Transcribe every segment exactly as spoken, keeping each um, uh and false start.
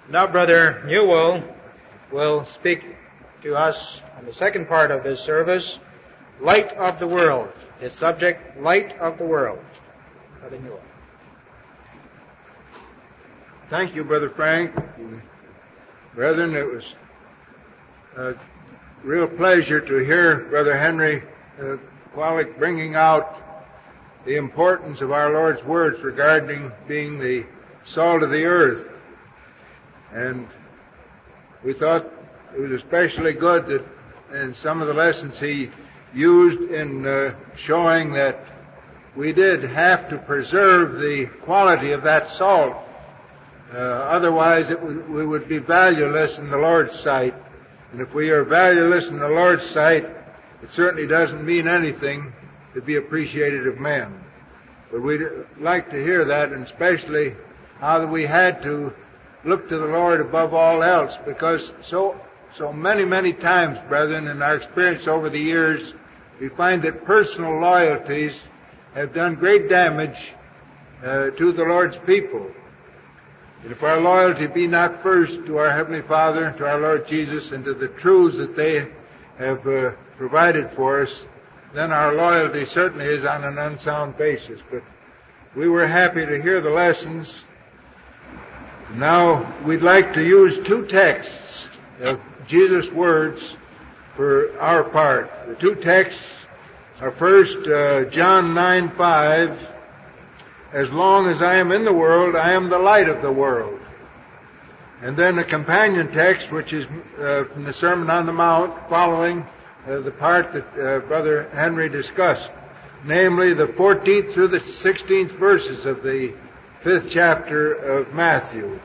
Now Brother Newell will speak to us on the second part of this service, Light of the World. His subject, Light of the World. Brother Newell. Thank you, Brother Frank. Brethren, it was a real pleasure to hear Brother Henry uh, Qualick bringing out the importance of our Lord's words regarding being the salt of the earth. And we thought it was especially good that in some of the lessons he used in uh, showing that we did have to preserve the quality of that salt. Uh, otherwise it w- we would be valueless in the Lord's sight. And if we are valueless in the Lord's sight, it certainly doesn't mean anything to be appreciated of men. But we'd like to hear that, and especially how that we had to look to the Lord above all else, because so so many, many times, brethren, in our experience over the years, we find that personal loyalties have done great damage uh, to the Lord's people. And if our loyalty be not first to our Heavenly Father, to our Lord Jesus, and to the truths that they have uh, provided for us, then our loyalty certainly is on an unsound basis. But we were happy to hear the lessons. Now we'd like to use two texts of Jesus' words for our part. The two texts are first uh, John nine five, as long as I am in the world, I am the light of the world. And then a companion text, which is uh, from the Sermon on the Mount, following uh, the part that uh, Brother Henry discussed, namely the fourteenth through the sixteenth verses of the fifth chapter of Matthew.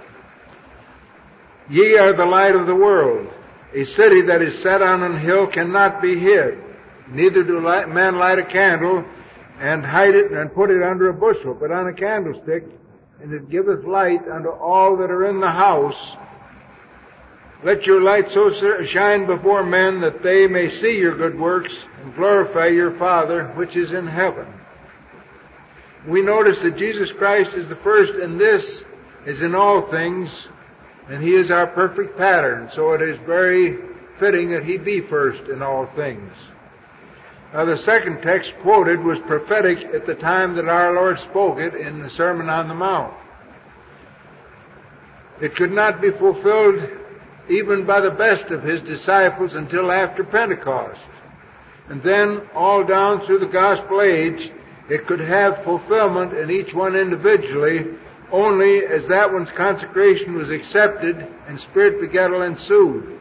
Ye are the light of the world. A city that is set on an hill cannot be hid. Neither do light, men light a candle and hide it and put it under a bushel, but on a candlestick, and it giveth light unto all that are in the house. Let your light so shine before men that they may see your good works and glorify your Father which is in heaven. We notice that Jesus Christ is the first in this as in all things, and He is our perfect pattern, so it is very fitting that He be first in all things. Now the second text quoted was prophetic at the time that our Lord spoke it in the Sermon on the Mount. It could not be fulfilled even by the best of His disciples until after Pentecost. And then all down through the gospel age, it could have fulfillment in each one individually only as that one's consecration was accepted and Spirit begettal ensued.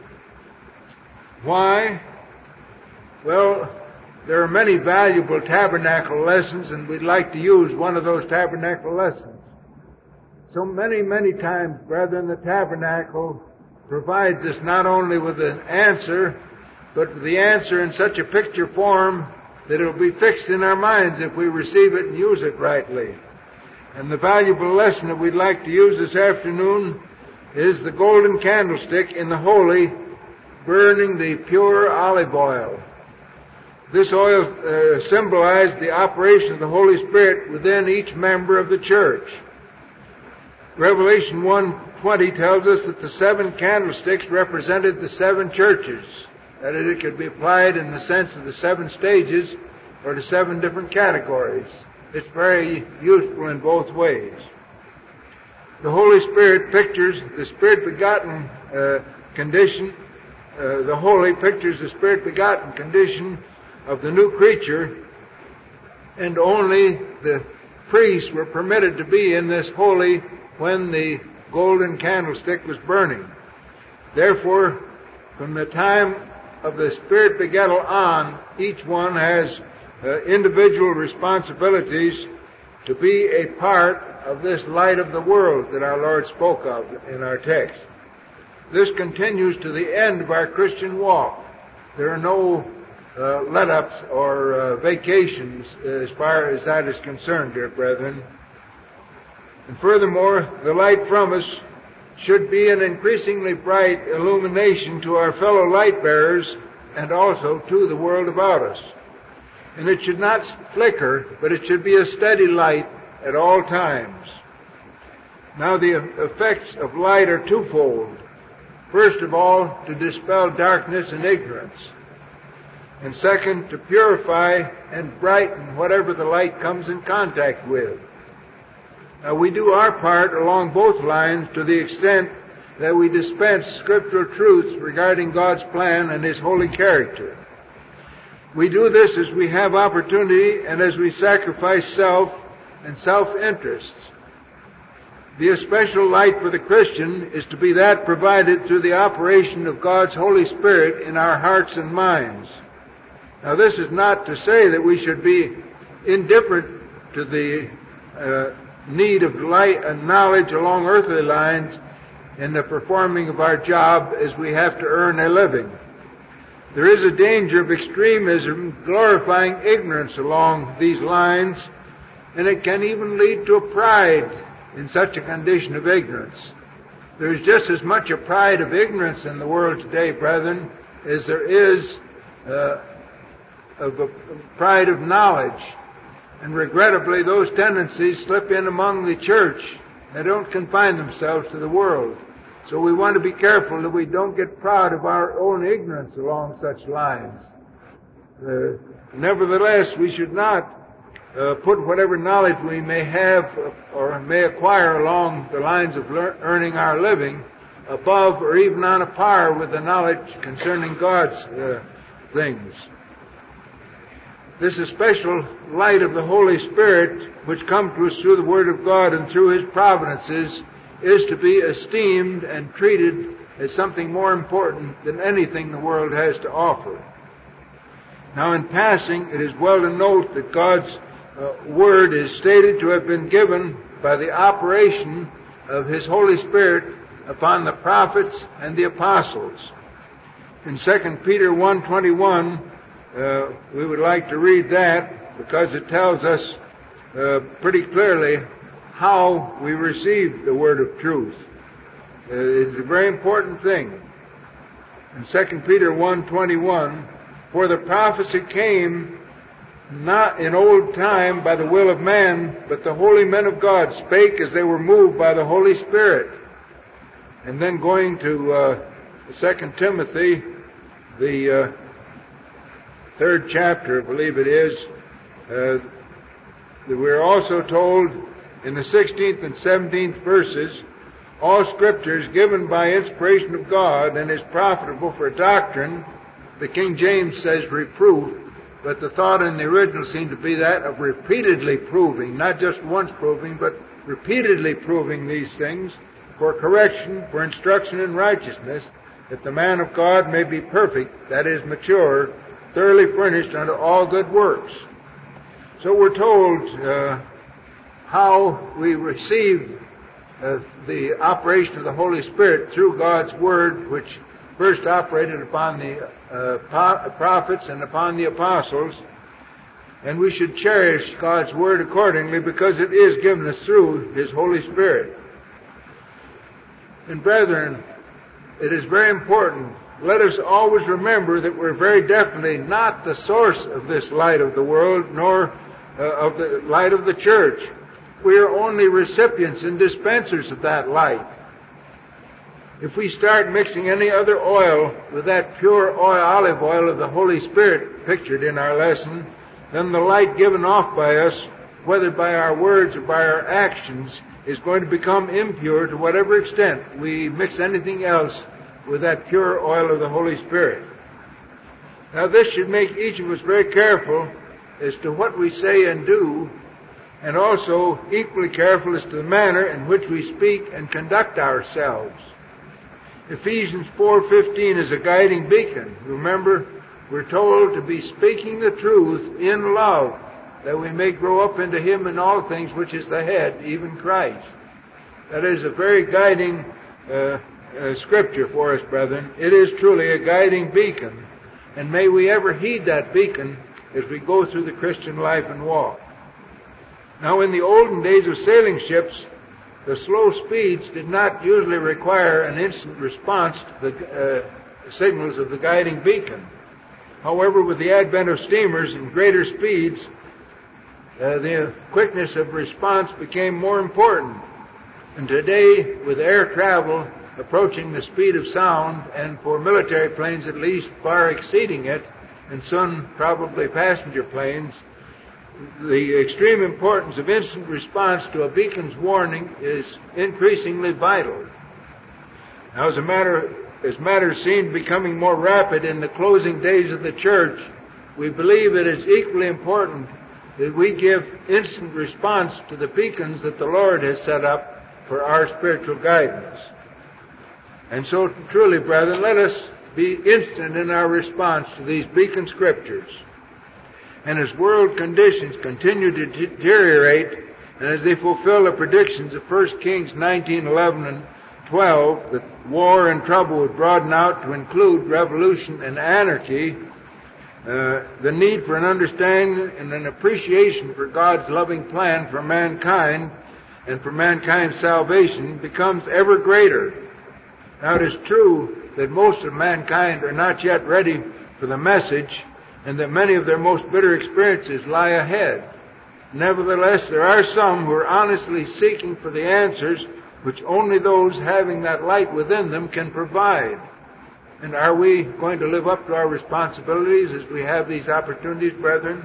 Why? Well, there are many valuable tabernacle lessons, and we'd like to use one of those tabernacle lessons. So many, many times, brethren, the tabernacle provides us not only with an answer, but the answer in such a picture form that it'll be fixed in our minds if we receive it and use it rightly. And the valuable lesson that we'd like to use this afternoon is the golden candlestick in the holy, burning the pure olive oil. This oil uh, symbolized the operation of the Holy Spirit within each member of the church. Revelation one twenty tells us that the seven candlesticks represented the seven churches. That is, it could be applied in the sense of the seven stages or the seven different categories. It's very useful in both ways. The Holy Spirit pictures the Spirit-begotten uh, condition. Uh, the holy pictures the Spirit-begotten condition of the new creature, and only the priests were permitted to be in this holy when the golden candlestick was burning. Therefore, from the time of the Spirit begettal on, each one has uh, individual responsibilities to be a part of this light of the world that our Lord spoke of in our text. This continues to the end of our Christian walk. There are no uh, let-ups or uh, vacations as far as that is concerned, dear brethren. And furthermore, the light from us should be an increasingly bright illumination to our fellow light bearers and also to the world about us. And it should not flicker, but it should be a steady light at all times. Now the effects of light are twofold. First of all, to dispel darkness and ignorance. And second, to purify and brighten whatever the light comes in contact with. Now we do our part along both lines to the extent that we dispense scriptural truths regarding God's plan and His holy character. We do this as we have opportunity and as we sacrifice self and self-interests. The especial light for the Christian is to be that provided through the operation of God's Holy Spirit in our hearts and minds. Now this is not to say that we should be indifferent to the uh, need of light and knowledge along earthly lines in the performing of our job as we have to earn a living. There is a danger of extremism glorifying ignorance along these lines, and it can even lead to a pride in such a condition of ignorance. There is just as much a pride of ignorance in the world today, brethren, as there is uh, of a pride of knowledge. And regrettably, those tendencies slip in among the church. They don't confine themselves to the world. So we want to be careful that we don't get proud of our own ignorance along such lines. Uh, nevertheless, we should not uh, put whatever knowledge we may have or may acquire along the lines of lear- earning our living above or even on a par with the knowledge concerning God's uh, things. This especial light of the Holy Spirit, which comes to us through the Word of God and through His providences, is to be esteemed and treated as something more important than anything the world has to offer. Now, in passing, it is well to note that God's uh, Word is stated to have been given by the operation of His Holy Spirit upon the prophets and the apostles. In Second Peter one twenty-one, uh, we would like to read that because it tells us uh, pretty clearly how we receive the word of truth. Uh, it's a very important thing. In Second Peter one twenty-one, for the prophecy came not in old time by the will of man, but the holy men of God spake as they were moved by the Holy Spirit. And then going to uh, Second Timothy, the uh, third chapter, I believe it is, uh, that we're also told in the sixteenth and seventeenth verses, all Scripture is given by inspiration of God and is profitable for doctrine. The King James says reproof, but the thought in the original seemed to be that of repeatedly proving, not just once proving, but repeatedly proving these things, for correction, for instruction in righteousness, that the man of God may be perfect, that is, mature, thoroughly furnished unto all good works. So we're told uh, how we receive uh, the operation of the Holy Spirit through God's Word, which first operated upon the uh, po- prophets and upon the apostles. And we should cherish God's Word accordingly because it is given us through His Holy Spirit. And brethren, it is very important. Let us always remember that we're very definitely not the source of this light of the world, nor uh, of the light of the church. We are only recipients and dispensers of that light. If we start mixing any other oil with that pure oil, olive oil of the Holy Spirit pictured in our lesson, then the light given off by us, whether by our words or by our actions, is going to become impure to whatever extent we mix anything else with that pure oil of the Holy Spirit. Now this should make each of us very careful as to what we say and do, and also equally careful as to the manner in which we speak and conduct ourselves. Ephesians four fifteen is a guiding beacon. Remember, we're told to be speaking the truth in love, that we may grow up into Him in all things, which is the head, even Christ. That is a very guiding uh, uh, scripture for us, brethren. It is truly a guiding beacon, and may we ever heed that beacon as we go through the Christian life and walk. Now, in the olden days of sailing ships, the slow speeds did not usually require an instant response to the uh, signals of the guiding beacon. However, with the advent of steamers and greater speeds, uh, the quickness of response became more important. And today, with air travel approaching the speed of sound, and for military planes at least far exceeding it, and soon probably passenger planes, the extreme importance of instant response to a beacon's warning is increasingly vital. Now, as a matter, as matters seem becoming more rapid in the closing days of the church, we believe it is equally important that we give instant response to the beacons that the Lord has set up for our spiritual guidance. And so, truly, brethren, let us be instant in our response to these beacon scriptures. And as world conditions continue to deteriorate, and as they fulfill the predictions of First Kings nineteen, eleven, and twelve, that war and trouble would broaden out to include revolution and anarchy, uh, the need for an understanding and an appreciation for God's loving plan for mankind and for mankind's salvation becomes ever greater. Now, it is true that most of mankind are not yet ready for the message, and that many of their most bitter experiences lie ahead. Nevertheless, there are some who are honestly seeking for the answers which only those having that light within them can provide. And are we going to live up to our responsibilities as we have these opportunities, brethren?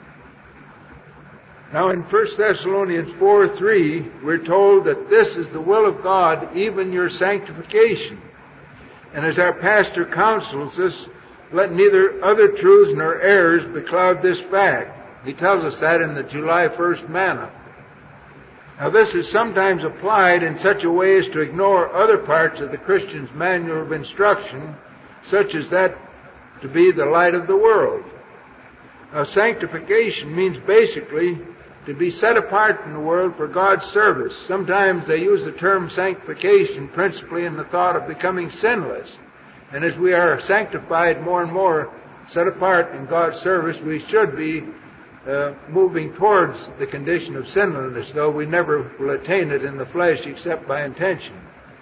Now, in First Thessalonians four three, we're told that this is the will of God, even your sanctification. And as our pastor counsels us, let neither other truths nor errors becloud this fact. He tells us that in the July first manna. Now, this is sometimes applied in such a way as to ignore other parts of the Christian's manual of instruction, such as that to be the light of the world. Now, sanctification means basically to be set apart from the world for God's service. Sometimes they use the term sanctification principally in the thought of becoming sinless. And as we are sanctified more and more, set apart in God's service, we should be uh, moving towards the condition of sinlessness, though we never will attain it in the flesh except by intention.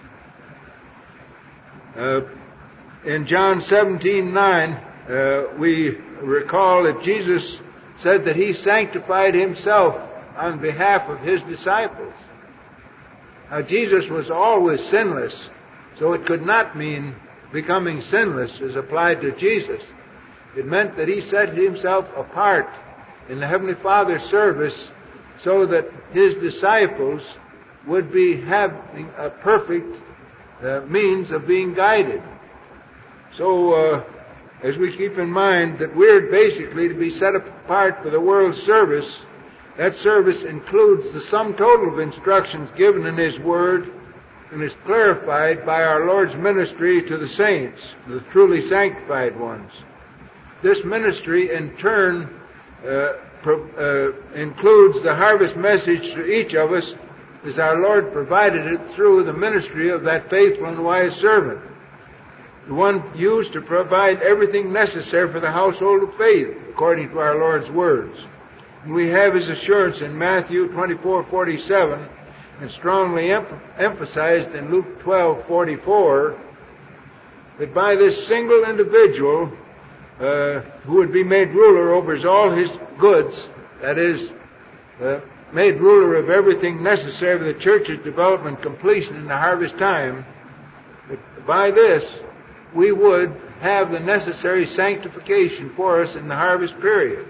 Uh, in John seventeen nine, uh, we recall that Jesus said that he sanctified himself on behalf of his disciples. Now, Jesus was always sinless, so it could not mean becoming sinless as applied to Jesus. It meant that he set himself apart in the Heavenly Father's service so that his disciples would be having a perfect uh, means of being guided. So, uh, as we keep in mind that we're basically to be set apart for the world's service, that service includes the sum total of instructions given in His Word and is clarified by our Lord's ministry to the saints, the truly sanctified ones. This ministry, in turn, uh, pro, uh, includes the harvest message to each of us as our Lord provided it through the ministry of that faithful and wise servant, the one used to provide everything necessary for the household of faith, according to our Lord's words. And we have His assurance in Matthew twenty-four forty-seven, and strongly em- emphasized in Luke twelve forty-four, that by this single individual, uh, who would be made ruler over all his goods, that is, uh, made ruler of everything necessary for the church's development and completion in the harvest time, that by this, we would have the necessary sanctification for us in the harvest period.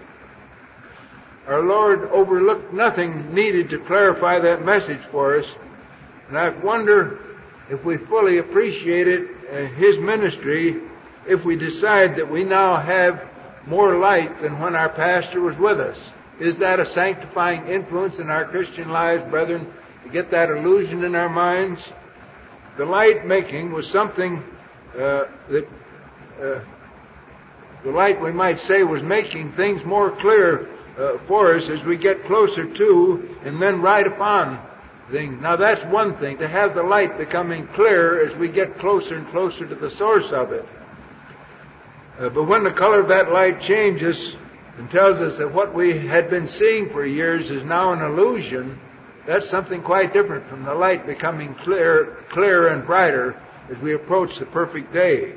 Our Lord overlooked nothing needed to clarify that message for us, and I wonder if we fully appreciated uh, His ministry if we decide that we now have more light than when our pastor was with us. Is that a sanctifying influence in our Christian lives, brethren, to get that illusion in our minds? The light making was something Uh, that uh, the light, we might say, was making things more clear uh, for us as we get closer to and then right upon things. Now, that's one thing, to have the light becoming clearer as we get closer and closer to the source of it. Uh, but when the color of that light changes and tells us that what we had been seeing for years is now an illusion, that's something quite different from the light becoming clear, clearer and brighter as we approach the perfect day.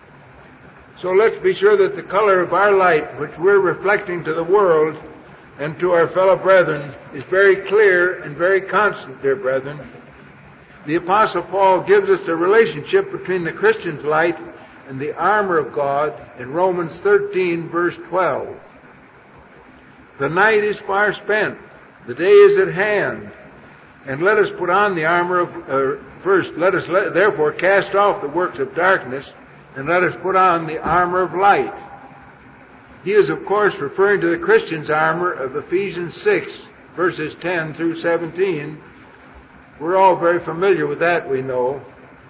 So let's be sure that the color of our light, which we're reflecting to the world and to our fellow brethren, is very clear and very constant, dear brethren. the Apostle Paul gives us the relationship between the Christian's light and the armor of God in Romans thirteen, verse twelve. The night is far spent, the day is at hand, and let us put on the armor of, uh, first, let us let, therefore cast off the works of darkness, and let us put on the armor of light. He is, of course, referring to the Christian's armor of Ephesians six, verses ten through seventeen. We're all very familiar with that, we know.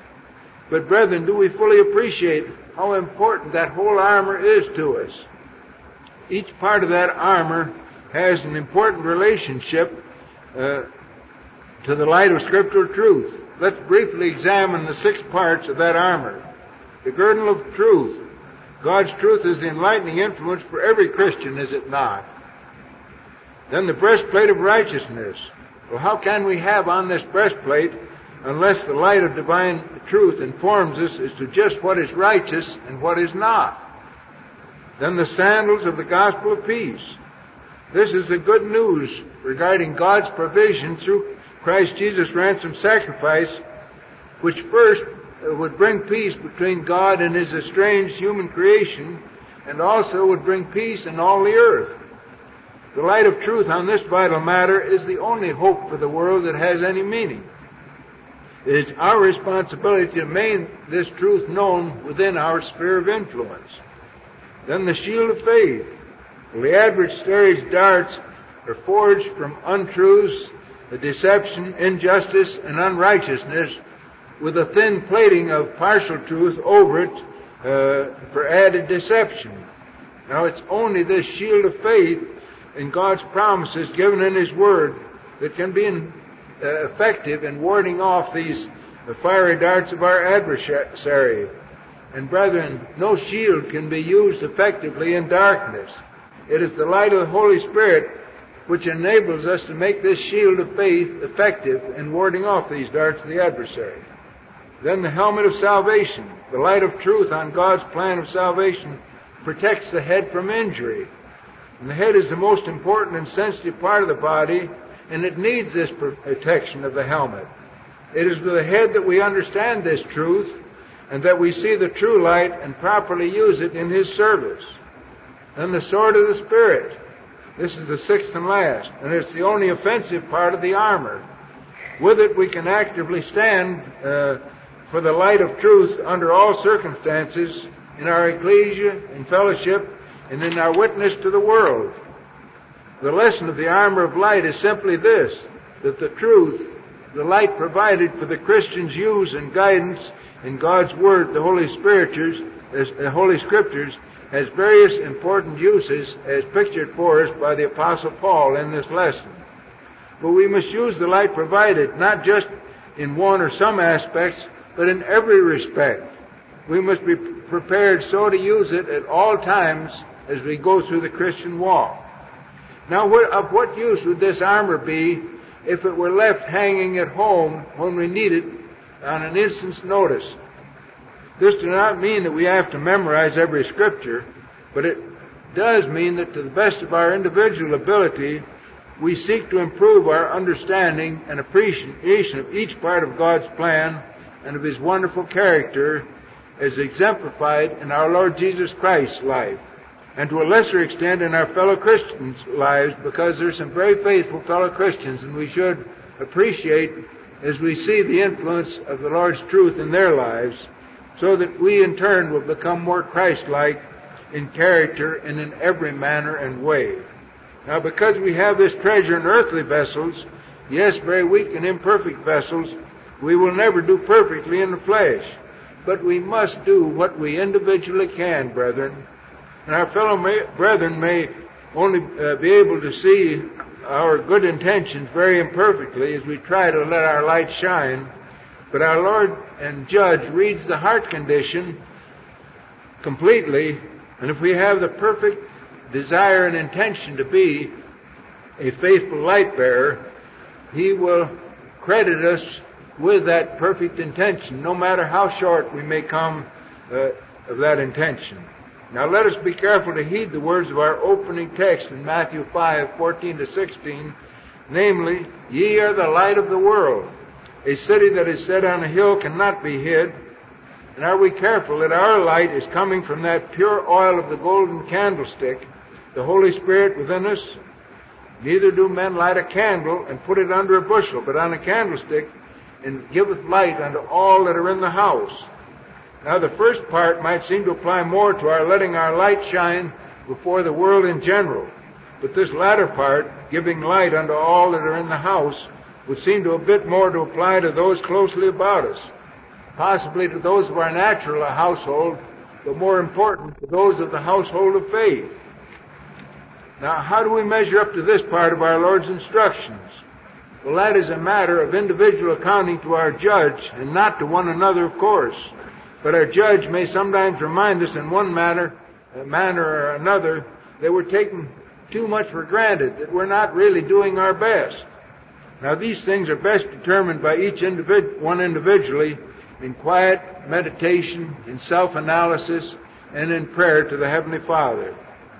But brethren, do we fully appreciate how important that whole armor is to us? Each part of that armor has an important relationship uh, to the light of scriptural truth. Let's briefly examine the six parts of that armor. The girdle of truth. God's truth is the enlightening influence for every Christian, is it not? Then the breastplate of righteousness. Well, how can we have on this breastplate unless the light of divine truth informs us as to just what is righteous and what is not? Then the sandals of the gospel of peace. This is the good news regarding God's provision through Christ Jesus' ransom sacrifice, which first would bring peace between God and his estranged human creation, and also would bring peace in all the earth. The light of truth on this vital matter is the only hope for the world that has any meaning. It is our responsibility to make this truth known within our sphere of influence. Then the shield of faith. Well, the adversary's darts are forged from untruths, the deception, injustice, and unrighteousness, with a thin plating of partial truth over it uh, for added deception. Now, it's only this shield of faith and God's promises given in his word that can be in, uh, effective in warding off these the fiery darts of our adversary. And brethren, no shield can be used effectively in darkness. It is the light of the Holy Spirit which enables us to make this shield of faith effective in warding off these darts of the adversary. Then the helmet of salvation. The light of truth on God's plan of salvation protects the head from injury. And the head is the most important and sensitive part of the body, and it needs this protection of the helmet. It is with the head that we understand this truth, and that we see the true light and properly use it in his service. Then the sword of the Spirit. This is the sixth and last, and it's the only offensive part of the armor. With it we can actively stand uh, for the light of truth under all circumstances in our ecclesia, in fellowship, and in our witness to the world. The lesson of the armor of light is simply this, that the truth, the light provided for the Christian's use and guidance in God's Word, the Holy Scriptures, as, the Holy Scriptures, has various important uses as pictured for us by the Apostle Paul in this lesson. But we must use the light provided not just in one or some aspects, but in every respect. We must be prepared so to use it at all times as we go through the Christian walk. Now, what, of what use would this armor be if it were left hanging at home when we need it on an instant's notice? This does not mean that we have to memorize every scripture, but it does mean that to the best of our individual ability, we seek to improve our understanding and appreciation of each part of God's plan and of his wonderful character as exemplified in our Lord Jesus Christ's life, and to a lesser extent in our fellow Christians' lives, because there's some very faithful fellow Christians, and we should appreciate as we see the influence of the Lord's truth in their lives, so that we in turn will become more Christ-like in character and in every manner and way. Now, because we have this treasure in earthly vessels, yes, very weak and imperfect vessels, we will never do perfectly in the flesh. But we must do what we individually can, brethren. And our fellow may, brethren may only uh, be able to see our good intentions very imperfectly as we try to let our light shine. But our Lord and Judge reads the heart condition completely, and if we have the perfect desire and intention to be a faithful light bearer, he will credit us with that perfect intention, no matter how short we may come uh, of that intention. Now let us be careful to heed the words of our opening text in Matthew five, fourteen to sixteen, namely, ye are the light of the world. A city that is set on a hill cannot be hid. And are we careful that our light is coming from that pure oil of the golden candlestick, the Holy Spirit within us? Neither do men light a candle and put it under a bushel, but on a candlestick, and giveth light unto all that are in the house. Now the first part might seem to apply more to our letting our light shine before the world in general. But this latter part, giving light unto all that are in the house, would seem to a bit more to apply to those closely about us. Possibly to those of our natural household, but more important to those of the household of faith. Now, how do we measure up to this part of our Lord's instructions? Well, that is a matter of individual accounting to our judge, and not to one another, of course. But our judge may sometimes remind us in one manner, a manner or another, that we're taking too much for granted, that we're not really doing our best. Now, these things are best determined by each individ- one individually in quiet meditation, in self-analysis, and in prayer to the Heavenly Father.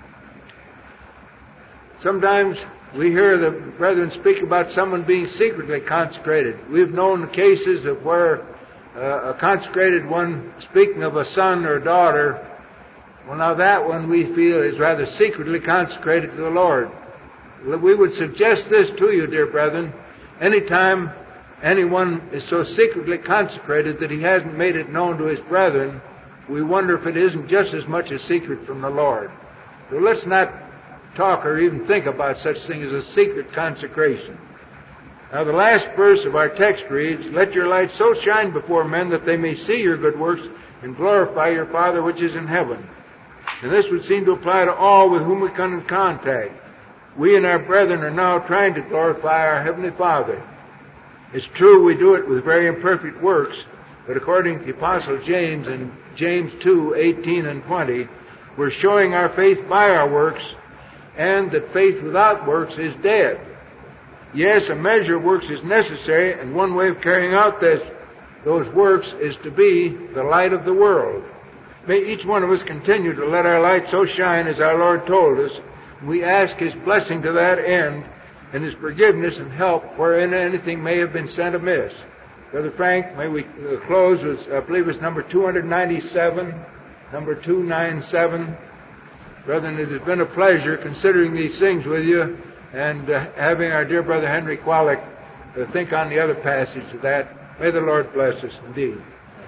Sometimes we hear the brethren speak about someone being secretly consecrated. We've known cases of where uh, a consecrated one, speaking of a son or daughter, well, now that one we feel is rather secretly consecrated to the Lord. We would suggest this to you, dear brethren. Anytime anyone is so secretly consecrated that he hasn't made it known to his brethren, we wonder if it isn't just as much a secret from the Lord. So let's not talk or even think about such thing as a secret consecration. Now the last verse of our text reads, "Let your light so shine before men that they may see your good works and glorify your Father which is in heaven." And this would seem to apply to all with whom we come in contact. We and our brethren are now trying to glorify our Heavenly Father. It's true we do it with very imperfect works, but according to the Apostle James in James two, eighteen and twenty, we're showing our faith by our works, and that faith without works is dead. Yes, a measure of works is necessary, and one way of carrying out this, those works is to be the light of the world. May each one of us continue to let our light so shine as our Lord told us. We ask His blessing to that end, and His forgiveness and help wherein anything may have been sent amiss. Brother Frank, may we close with, I believe it's number two ninety-seven, number two ninety-seven. Brethren, it has been a pleasure considering these things with you, and uh, having our dear brother Henry Qualick uh, think on the other passage of that. May the Lord bless us indeed.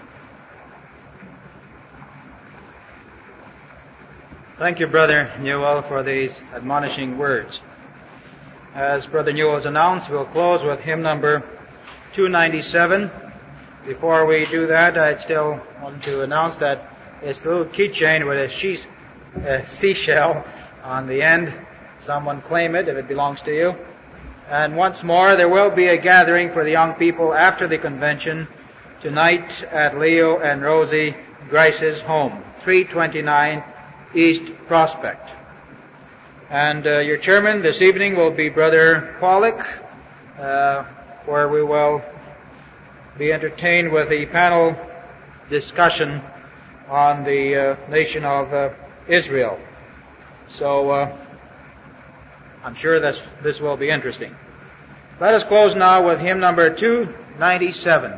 Thank you, Brother Newell, for these admonishing words. As Brother Newell has announced, we'll close with hymn number two ninety-seven. Before we do that, I'd still want to announce that it's a little keychain with a she- a seashell on the end. Someone claim it if it belongs to you. And once more, there will be a gathering for the young people after the convention tonight at Leo and Rosie Grice's home, three twenty-nine East Prospect. And uh, your chairman this evening will be Brother Qualick, uh, where we will be entertained with a panel discussion on the uh, nation of uh, Israel. So uh, I'm sure this, this will be interesting. Let us close now with hymn number two ninety-seven.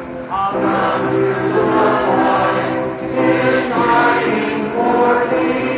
Shining forth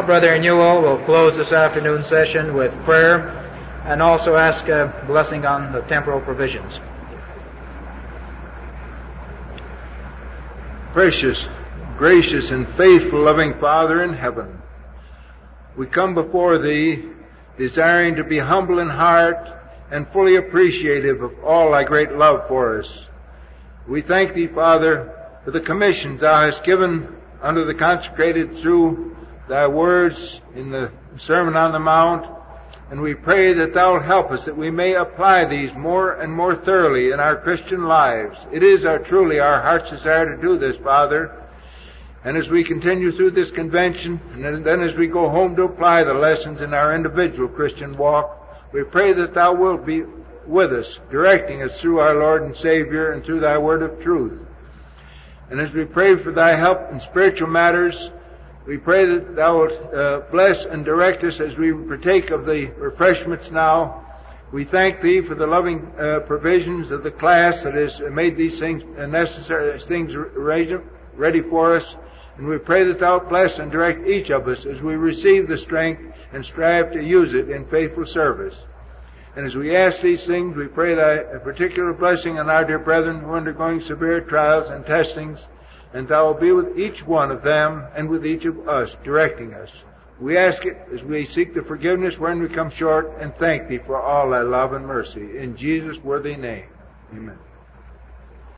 Now, Brother Newell will close this afternoon session with prayer and also ask a blessing on the temporal provisions. Precious, gracious, and faithful, loving Father in heaven, we come before Thee desiring to be humble in heart and fully appreciative of all Thy great love for us. We thank Thee, Father, for the commissions Thou hast given under the consecrated through Thy words in the Sermon on the Mount, and we pray that Thou will help us that we may apply these more and more thoroughly in our Christian lives. It is our truly our heart's desire to do this, Father. And as we continue through this convention, and then as we go home to apply the lessons in our individual Christian walk, we pray that Thou wilt be with us, directing us through our Lord and Savior and through Thy word of truth. And as we pray for Thy help in spiritual matters, we pray that Thou wilt uh, bless and direct us as we partake of the refreshments now. We thank Thee for the loving uh, provisions of the class that has made these things uh, necessary, things ready for us. And we pray that Thou bless and direct each of us as we receive the strength and strive to use it in faithful service. And as we ask these things, we pray Thy a particular blessing on our dear brethren who are undergoing severe trials and testings, and Thou will be with each one of them and with each of us, directing us. We ask it as we seek the forgiveness wherein we come short, and thank Thee for all Thy love and mercy. In Jesus' worthy name, amen.